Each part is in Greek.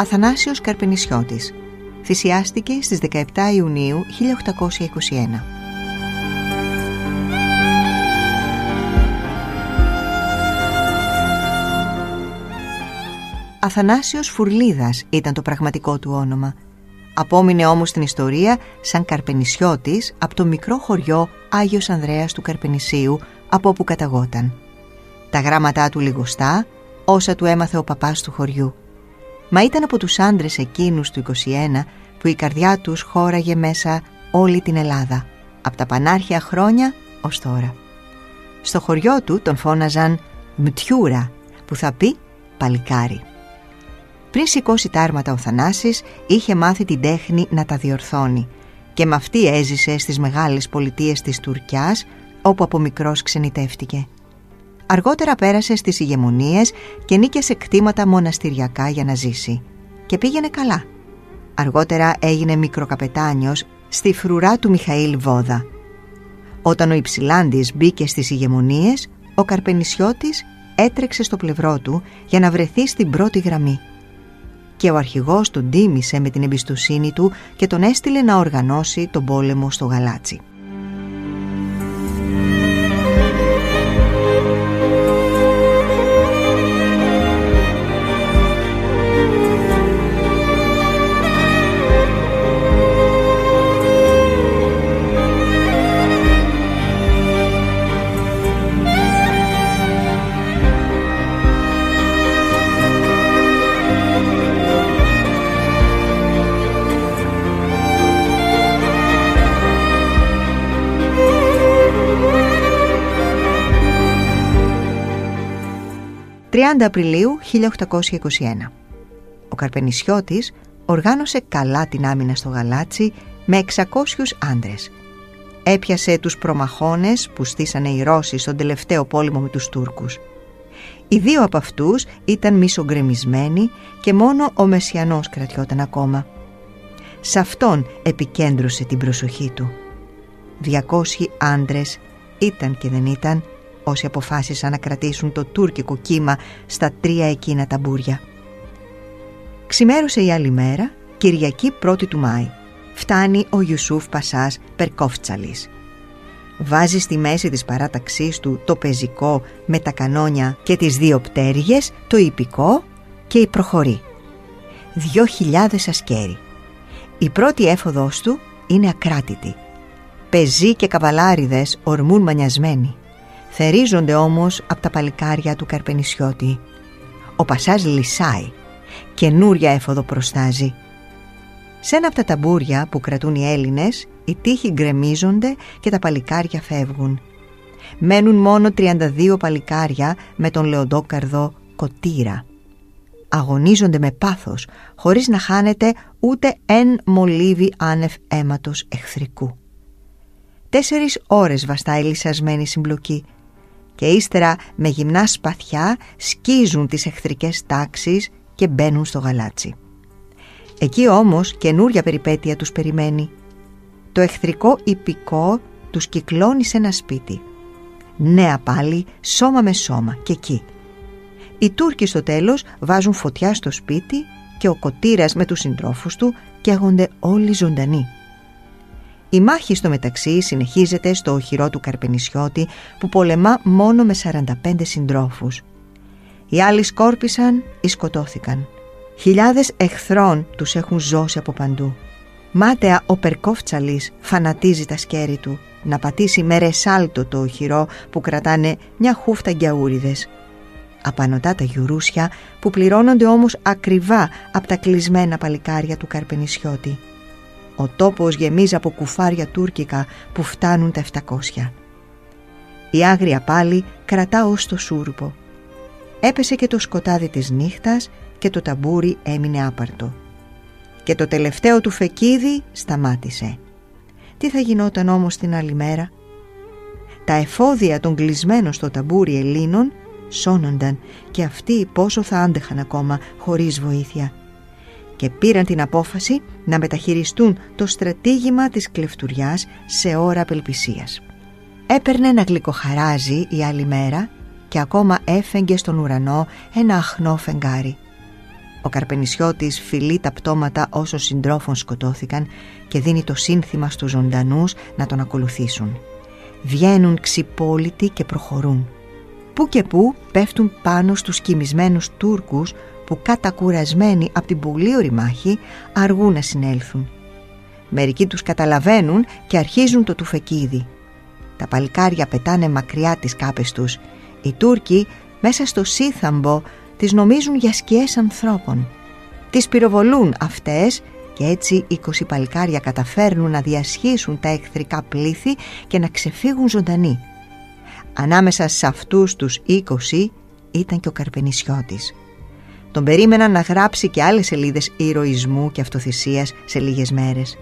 Αθανάσιος Καρπενησιώτης. Θυσιάστηκε στις 17 Ιουνίου 1821. Αθανάσιος Φουρλίδας ήταν το πραγματικό του όνομα. Απόμεινε όμως στην ιστορία σαν Καρπενησιώτης από το μικρό χωριό Άγιος Ανδρέας του Καρπενησίου, από όπου καταγόταν. Τα γράμματά του λιγοστά, όσα του έμαθε ο παπάς του χωριού. Μα ήταν από τους άντρες εκείνους του 21 που η καρδιά τους χώραγε μέσα όλη την Ελλάδα, από τα πανάρχια χρόνια ως τώρα. Στο χωριό του τον φώναζαν Μτιούρα, που θα πει παλικάρι. Πριν σηκώσει τα άρματα ο Θανάσης, είχε μάθει την τέχνη να τα διορθώνει και με αυτή έζησε στις μεγάλες πολιτείες της Τουρκιάς, όπου από μικρός ξενιτεύτηκε. Αργότερα πέρασε στις ηγεμονίες και νίκησε κτήματα μοναστηριακά για να ζήσει. Και πήγαινε καλά. Αργότερα έγινε μικροκαπετάνιος στη φρουρά του Μιχαήλ Βόδα. Όταν ο Υψηλάντης μπήκε στις ηγεμονίες, ο Καρπενησιώτης έτρεξε στο πλευρό του για να βρεθεί στην πρώτη γραμμή. Και ο αρχηγός τον τίμησε με την εμπιστοσύνη του και τον έστειλε να οργανώσει τον πόλεμο στο Γαλάτσι. Απριλίου 1821. Ο Καρπενησιώτης οργάνωσε καλά την άμυνα στο Γαλάτσι με 600 άντρες. Έπιασε τους προμαχώνες που στήσανε οι Ρώσοι στον τελευταίο πόλεμο με τους Τούρκους. Οι δύο από αυτούς ήταν μισογκρεμισμένοι και μόνο ο Μεσσιανός κρατιόταν ακόμα. Σε αυτόν επικέντρωσε την προσοχή του. 200 άντρες ήταν και δεν ήταν όσοι αποφάσισαν να κρατήσουν το τουρκικό κύμα στα 3 εκείνα ταμπούρια. Ξημέρωσε η άλλη μέρα, Κυριακή 1η του Μάη. Φτάνει ο Ιουσούφ Πασάς Περκόφτσαλης. Βάζει στη μέση της παράταξής του το πεζικό με τα κανόνια και τις 2 πτέρυγες, το ιππικό και προχωρεί. 2.000 ασκέρι. Η πρώτη έφοδος του είναι ακράτητη. Πεζοί και καβαλάριδες ορμούν μανιασμένοι. Θερίζονται όμως από τα παλικάρια του Καρπενησιώτη. Ο Πασάς λυσάει. Καινούρια έφοδο προστάζει. Σε ένα από τα ταμπούρια που κρατούν οι Έλληνες, οι τείχοι γκρεμίζονται και τα παλικάρια φεύγουν. Μένουν μόνο 32 παλικάρια με τον λεοντόκαρδο Κωτήρα. Αγωνίζονται με πάθος, χωρίς να χάνεται ούτε εν μολύβι άνευ αίματος εχθρικού. 4 ώρες βαστάει λυσασμένη συμπλοκή και ύστερα με γυμνά σπαθιά σκίζουν τις εχθρικές τάξεις και μπαίνουν στο Γαλάτσι. Εκεί όμως καινούρια περιπέτεια τους περιμένει. Το εχθρικό ιππικό τους κυκλώνει σε ένα σπίτι. Νέα πάλι, σώμα με σώμα, και εκεί. Οι Τούρκοι στο τέλος βάζουν φωτιά στο σπίτι και ο Κωτήρας με τους συντρόφους του καίγονται όλοι ζωντανοί. Η μάχη στο μεταξύ συνεχίζεται στο οχυρό του Καρπενησιώτη, που πολεμά μόνο με 45 συντρόφους. Οι άλλοι σκόρπισαν ή σκοτώθηκαν. Χιλιάδες εχθρών τους έχουν ζώσει από παντού. Μάταια ο Περκόφτσαλης φανατίζει τα σκέρη του να πατήσει με ρεσάλτο το οχυρό που κρατάνε μια χούφτα γκιαούριδες. Απανωτά τα γιουρούσια που πληρώνονται όμως ακριβά από τα κλεισμένα παλικάρια του Καρπενησιώτη. Ο τόπος γεμίζει από κουφάρια τουρκικά που φτάνουν τα 700. Η άγρια πάλι κρατά ως το σούρουπο. Έπεσε και το σκοτάδι της νύχτας και το ταμπούρι έμεινε άπαρτο. Και το τελευταίο του φεκίδι σταμάτησε. Τι θα γινόταν όμως την άλλη μέρα? Τα εφόδια των κλεισμένων στο ταμπούρι Ελλήνων σώνονταν και αυτοί πόσο θα άντεχαν ακόμα χωρίς βοήθεια. Και πήραν την απόφαση να μεταχειριστούν το στρατήγημα της κλεφτουριάς σε ώρα απελπισίας. Έπαιρνε να γλυκοχαράζει η άλλη μέρα και ακόμα έφεγγε στον ουρανό ένα αχνό φεγγάρι. Ο Καρπενησιώτης φιλεί τα πτώματα όσων συντρόφων σκοτώθηκαν και δίνει το σύνθημα στους ζωντανούς να τον ακολουθήσουν. Βγαίνουν ξυπόλυτοι και προχωρούν. Που και που πέφτουν πάνω στους κοιμισμένους Τούρκους που κατακουρασμένοι από την πολύ ωρή μάχη αργούν να συνέλθουν. Μερικοί τους καταλαβαίνουν και αρχίζουν το τουφεκίδι. Τα παλικάρια πετάνε μακριά τις κάπες τους. Οι Τούρκοι μέσα στο σύθαμπο τις νομίζουν για σκιές ανθρώπων. Τις πυροβολούν αυτές και έτσι 20 παλικάρια καταφέρνουν να διασχίσουν τα εχθρικά πλήθη και να ξεφύγουν ζωντανοί. Ανάμεσα σε αυτούς τους 20 ήταν και ο Καρπενησιώτης. Τον περίμεναν να γράψει και άλλες σελίδες ηρωισμού και αυτοθυσίας σε λίγες μέρες.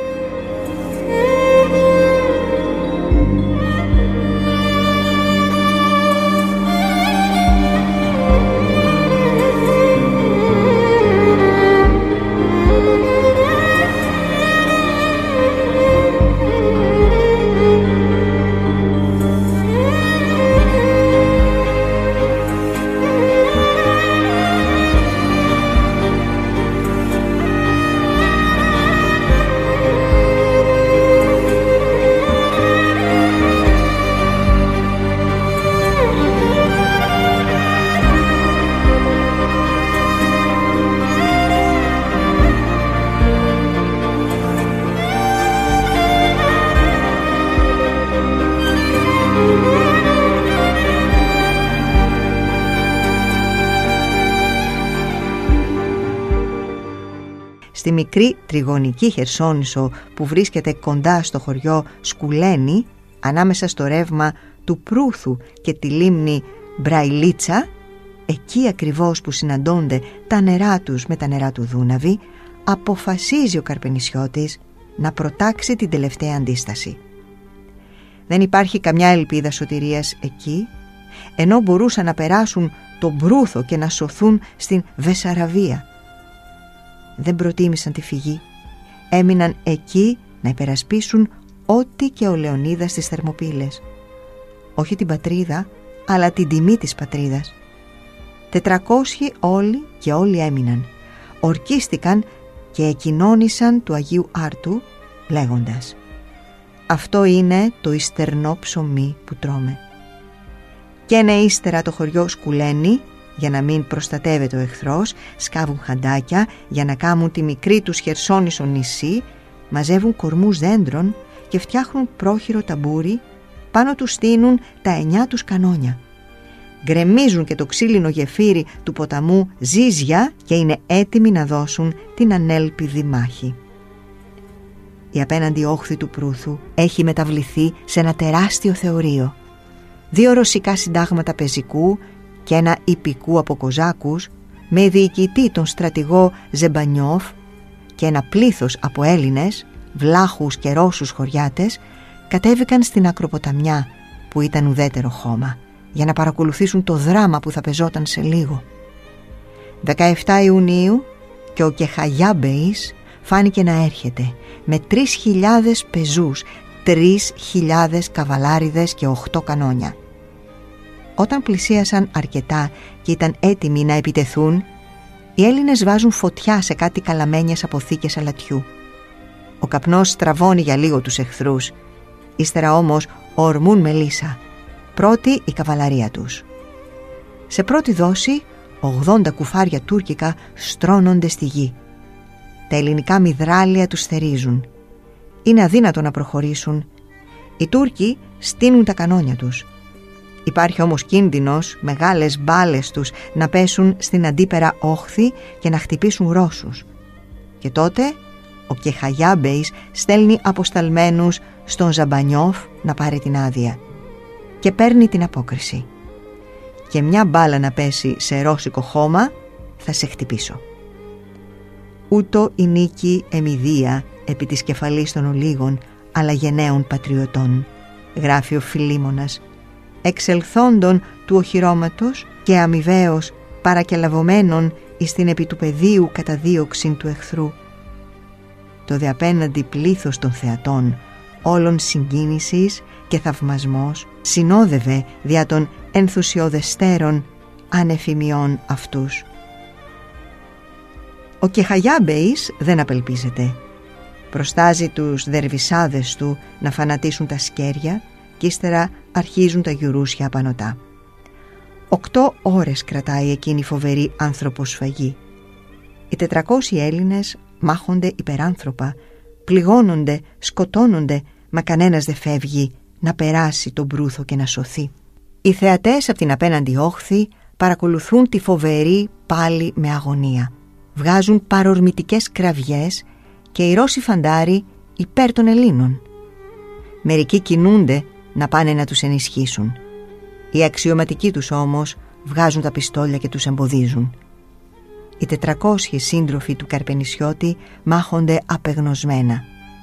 Στη μικρή τριγωνική Χερσόνησο που βρίσκεται κοντά στο χωριό Σκουλένη, ανάμεσα στο ρεύμα του Προύθου και τη λίμνη Μπραιλίτσα, εκεί ακριβώς που συναντώνται τα νερά τους με τα νερά του Δούναβη, αποφασίζει ο Καρπενησιώτης να προτάξει την τελευταία αντίσταση. Δεν υπάρχει καμιά ελπίδα σωτηρίας εκεί, ενώ μπορούσαν να περάσουν τον Προύθο και να σωθούν στην Βεσσαραβία. Δεν προτίμησαν τη φυγή. Έμειναν εκεί να υπερασπίσουν ό,τι και ο Λεωνίδας στις Θερμοπύλες. Όχι την πατρίδα, αλλά την τιμή της πατρίδας. 400 όλοι και όλοι έμειναν. Ορκίστηκαν και εκοινώνησαν του Αγίου Άρτου λέγοντας: «Αυτό είναι το ιστερνό ψωμί που τρώμε». Καίνε ύστερα το χωριό Σκουλένη, για να μην προστατεύεται ο εχθρός, σκάβουν χαντάκια για να κάμουν τη μικρή τους Χερσόνησο νησί, μαζεύουν κορμούς δέντρων και φτιάχνουν πρόχειρο ταμπούρι, πάνω τους στείνουν τα 9 τους κανόνια. Γκρεμίζουν και το ξύλινο γεφύρι του ποταμού Ζίζια και είναι έτοιμοι να δώσουν την ανέλπιδη μάχη. Η απέναντι όχθη του Προύθου έχει μεταβληθεί σε ένα τεράστιο θεωρείο. 2 ρωσικά συντάγματα πεζικού και ένα ιππικού από Κοζάκους, με διοικητή τον στρατηγό Ζεμπανιόφ και ένα πλήθος από Έλληνες, Βλάχους και Ρώσους χωριάτες, κατέβηκαν στην Ακροποταμιά που ήταν ουδέτερο χώμα, για να παρακολουθήσουν το δράμα που θα πεζόταν σε λίγο. 17 Ιουνίου και ο Κεχαγιάμπεης φάνηκε να έρχεται με 3.000 πεζούς, 3.000 καβαλάριδες και 8 κανόνια. Όταν πλησίασαν αρκετά και ήταν έτοιμοι να επιτεθούν, οι Έλληνες βάζουν φωτιά σε κάτι καλαμένιες αποθήκες αλατιού. Ο καπνός στραβώνει για λίγο τους εχθρούς. Ύστερα όμως ορμούν με λύσα. Πρώτη η καβαλαρία τους. Σε πρώτη δόση 80 κουφάρια τουρκικά στρώνονται στη γη. Τα ελληνικά μυδράλια τους θερίζουν. Είναι αδύνατο να προχωρήσουν. Οι Τούρκοι στείνουν τα κανόνια τους. Υπάρχει όμως κίνδυνος μεγάλες μπάλες τους να πέσουν στην αντίπερα όχθη και να χτυπήσουν Ρώσους. Και τότε ο Κεχαγιάμπεης στέλνει αποσταλμένους στον Ζαμπανιόφ να πάρει την άδεια και παίρνει την απόκριση. Και μια μπάλα να πέσει σε ρώσικο χώμα θα σε χτυπήσω. Ούτω η νίκη εμιδία επί της κεφαλής των ολίγων αλλά γενναίων πατριωτών, γράφει ο Φιλίμωνας, εξελθόντων του οχυρώματος και αμοιβαίως παρακελαβωμένων εις την επί του πεδίου καταδίωξην του εχθρού. Το δε απέναντι πλήθος των θεατών όλων συγκίνησης και θαυμασμός συνόδευε δια των ενθουσιοδεστέρων ανεφημιών αυτούς. Ο Κεχαγιάμπεης δεν απελπίζεται. Προστάζει τους δερβισάδες του να φανατίσουν τα σκέρια και ύστερα αρχίζουν τα γιουρούσια απανωτά. 8 ώρες κρατάει εκείνη η φοβερή ανθρωποσφαγή. Οι 400 Έλληνες μάχονται υπεράνθρωπα, πληγώνονται, σκοτώνονται, μα κανένας δεν φεύγει να περάσει τον μπρούθο και να σωθεί. Οι θεατές από την απέναντι όχθη παρακολουθούν τη φοβερή πάλι με αγωνία. Βγάζουν παρορμητικές κραυγές και οι Ρώσοι φαντάροι υπέρ των Ελλήνων. Μερικοί κινούνται να πάνε να τους ενισχύσουν. Οι αξιωματικοί τους όμως βγάζουν τα πιστόλια και τους εμποδίζουν. Οι 400 σύντροφοι του Καρπενησιώτη μάχονται απεγνωσμένα.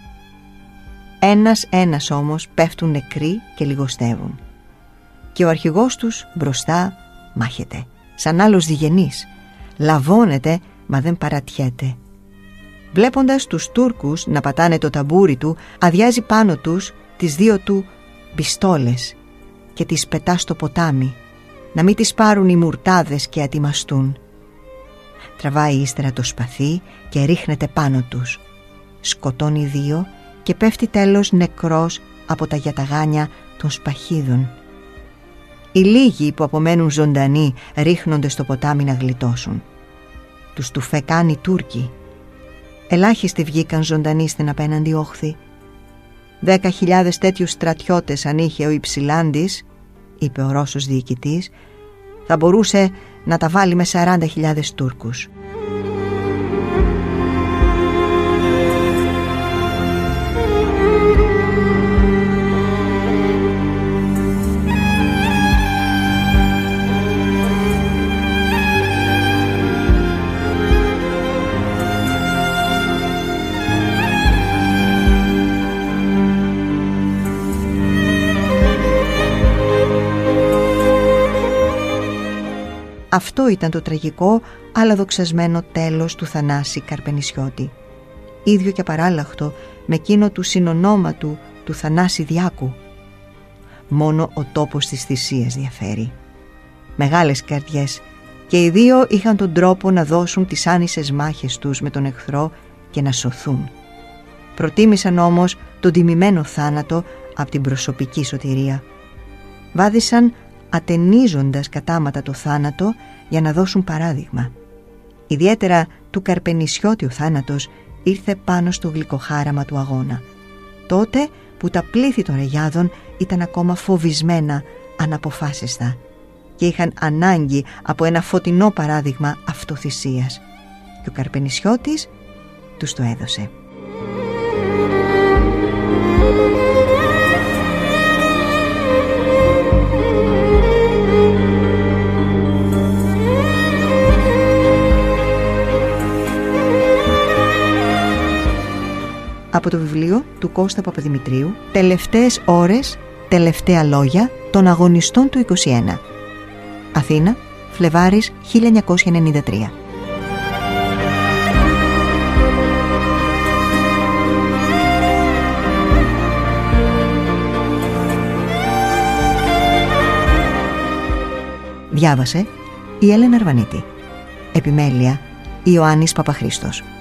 Ένας όμως πέφτουν νεκροί και λιγοστεύουν. Και ο αρχηγός τους μπροστά μάχεται, σαν άλλος διγενής. Λαβώνεται, μα δεν παρατιέται. Βλέποντας τους Τούρκους να πατάνε το ταμπούρι του, αδειάζει πάνω τους τις 2 του πιστόλες και τις πετά στο ποτάμι, να μην τις πάρουν οι μουρτάδες και ατιμαστούν. Τραβάει ύστερα το σπαθί και ρίχνεται πάνω τους. Σκοτώνει 2 και πέφτει τέλος νεκρός από τα γιαταγάνια των σπαχίδων. Οι λίγοι που απομένουν ζωντανοί ρίχνονται στο ποτάμι να γλιτώσουν. Τους τουφεκάν οι Τούρκοι. Ελάχιστοι βγήκαν ζωντανοί στην απέναντι όχθη. 10.000 τέτοιους στρατιώτες αν είχε ο Υψηλάντης, είπε ο Ρώσος διοικητής, θα μπορούσε να τα βάλει με 40.000 Τούρκους. Αυτό ήταν το τραγικό αλλά δοξασμένο τέλος του Θανάση Καρπενησιώτη. Ίδιο και απαράλλαχτο με εκείνο του συνονόματου του Θανάση Διάκου. Μόνο ο τόπος της θυσίας διαφέρει. Μεγάλες καρδιές και οι 2 είχαν τον τρόπο να δώσουν τις άνισες μάχες τους με τον εχθρό και να σωθούν. Προτίμησαν όμως τον τιμημένο θάνατο από την προσωπική σωτηρία. Βάδισαν ατενίζοντας κατάματα το θάνατο για να δώσουν παράδειγμα. Ιδιαίτερα του Καρπενησιώτη ο θάνατος ήρθε πάνω στο γλυκοχάραμα του αγώνα, τότε που τα πλήθη των ρεγιάδων ήταν ακόμα φοβισμένα αναποφάσιστα και είχαν ανάγκη από ένα φωτεινό παράδειγμα αυτοθυσίας, και ο Καρπενησιώτης τους το έδωσε. Από το βιβλίο του Κώστα Παπαδημητρίου, «Τελευταίες ώρες, τελευταία λόγια των αγωνιστών του 21». Αθήνα, Φλεβάρης 1993. Διάβασε η Έλενα Αρβανίτη. Επιμέλεια Ιωάννης Παπαχρήστος.